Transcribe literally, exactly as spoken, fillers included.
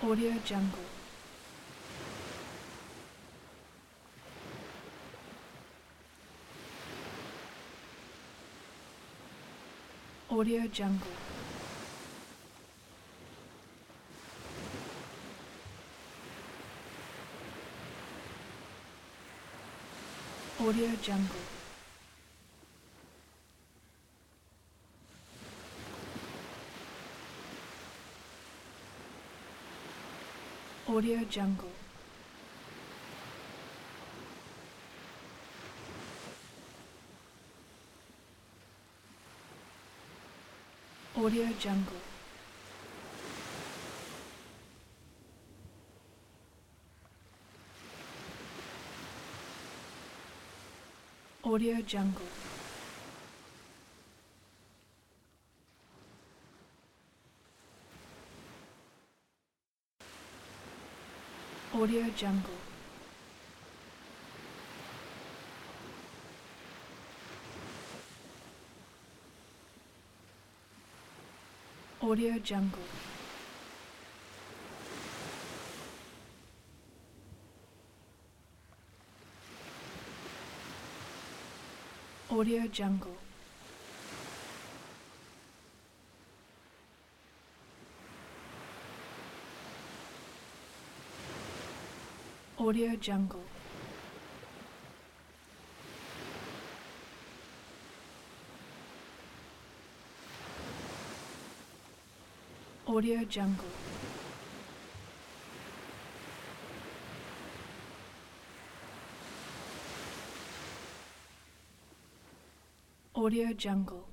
Audio Jungle. Audio Jungle. Audio Jungle. Audio Jungle. Audio Jungle. Audio Jungle. Audio Jungle. Audio Jungle. Audio Jungle. Audio Jungle. Audio Jungle. Audio Jungle.